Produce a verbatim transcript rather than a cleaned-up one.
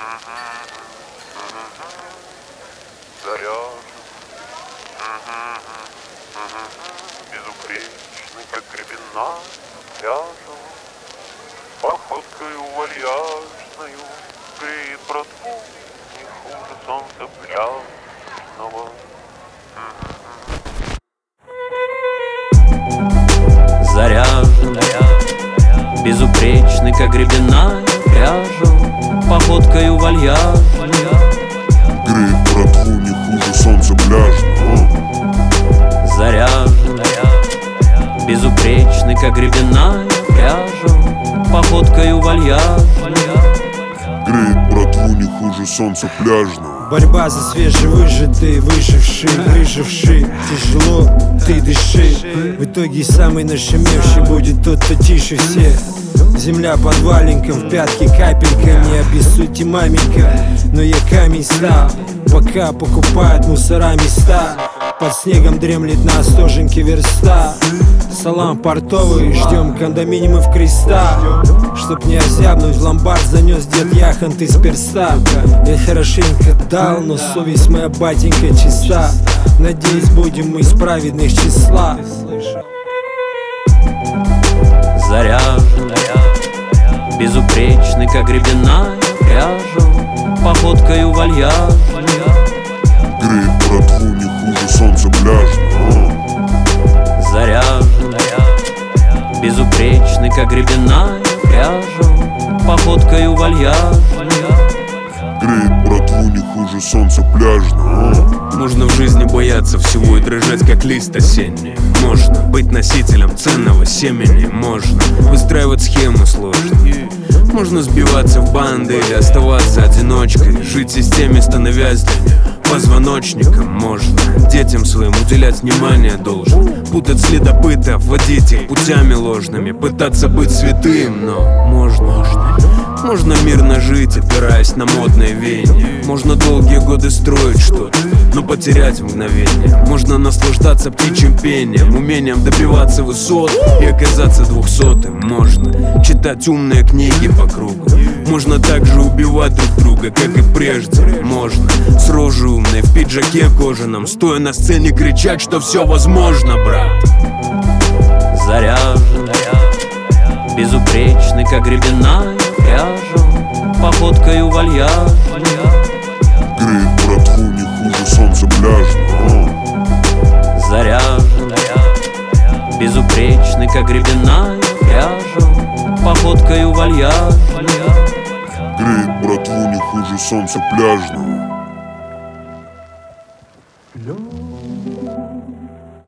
Заряжен, безупречный, как гребена, ряжен, походкою вальяжною греет братву не хуже солнца пляжного. Заряжен, безупречный, как гребена, ряжен, походкою вальяжной греет братву не хуже солнца пляжного. Заряжен, безупречный, как гребена, ряжен, походкою вальяжной греет братву не хуже солнца пляжного. Борьба за свежевыжатые, выжившие, выжившие. Тяжело, ты дыши. В итоге самый нашумевший будет тот, кто тише всех. Земля под валенком, в пятки капелька. Не обессудьте, маменька, но я камень стал. Пока покупают мусора места, под снегом дремлет на остоженке верста. Салам портовый, ждем кондоминиумов креста. Чтоб не озябнуть, в ломбард занес дед яхонт из перста. Я хорошенько дал, но совесть моя, батенька, чиста. Надеюсь, будем мы из праведных числа. Заряжен, безупречный, как гребена, ряжен, походкою вальяжной греет братву не хуже солнца пляжного. Заряжен, безупречный, как гребена, ряжен, походкою вальяжной греет братву не хуже солнца пляжного. Можно в жизни бояться всего и дрожать, как лист осенний. Можно быть носителем ценного семени. Можно выстраивать схемы сложные. Можно сбиваться в банды или оставаться одиночкой. Жить в системе, становясь для них позвоночником. Можно детям своим уделять внимание должен. Путать следопытов, водить их путями ложными. Пытаться быть святым, но можно, можно. Можно мирно жить, опираясь на модные веяния. Можно долгие годы строить что-то, но потерять мгновение. Можно наслаждаться птичьим пением, умением добиваться высот и оказаться двухсотым. Можно читать умные книги по кругу. Можно также убивать друг друга, как и прежде. Можно с рожей умной в пиджаке кожаном, стоя на сцене, кричать, что все возможно, брат. Заряжен, безупречный, как гребена, ряжен, походкою вальяжной греет братву не хуже солнца пляжного. Заряжен, безупречный, как гребена, ряжен, походкою вальяжной греет братву не хуже солнца пляжного.